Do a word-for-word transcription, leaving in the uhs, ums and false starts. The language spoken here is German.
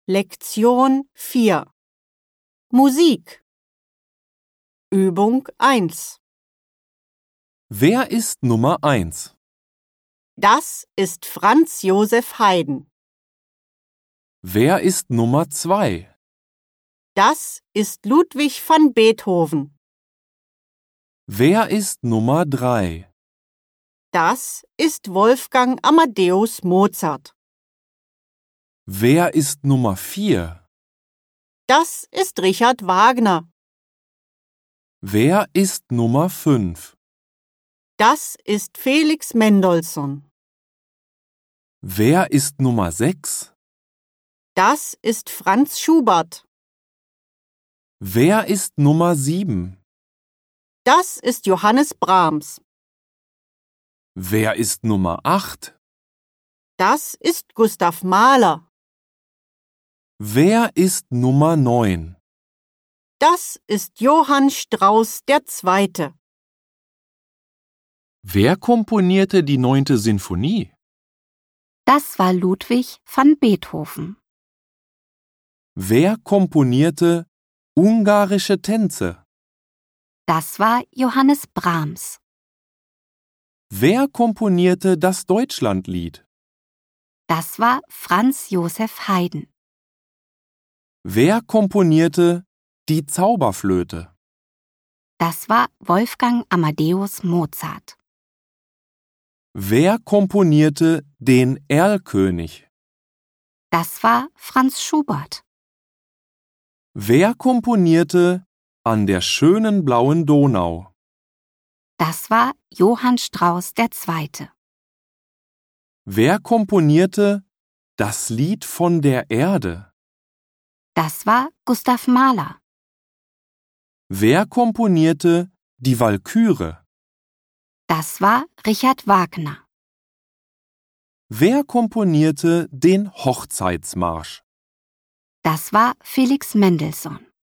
Lektion vier Musik Übung eins Wer ist Nummer eins? Das ist Franz Josef Haydn. Wer ist Nummer zwei? Das ist Ludwig van Beethoven. Wer ist Nummer drei? Das ist Wolfgang Amadeus Mozart. Wer ist Nummer vier? Das ist Richard Wagner. Wer ist Nummer fünf? Das ist Felix Mendelssohn. Wer ist Nummer sechs? Das ist Franz Schubert. Wer ist Nummer sieben? Das ist Johannes Brahms. Wer ist Nummer acht? Das ist Gustav Mahler. Wer ist Nummer neun? Das ist Johann Strauss der Zweite. Wer komponierte die neunte Sinfonie? Das war Ludwig van Beethoven. Wer komponierte ungarische Tänze? Das war Johannes Brahms. Wer komponierte das Deutschlandlied? Das war Franz Josef Haydn. Wer komponierte die Zauberflöte? Das war Wolfgang Amadeus Mozart. Wer komponierte den Erlkönig? Das war Franz Schubert. Wer komponierte An der schönen blauen Donau? Das war Johann Strauss der Zweite. Wer komponierte Das Lied von der Erde? Das war Gustav Mahler. Wer komponierte die Walküre? Das war Richard Wagner. Wer komponierte den Hochzeitsmarsch? Das war Felix Mendelssohn.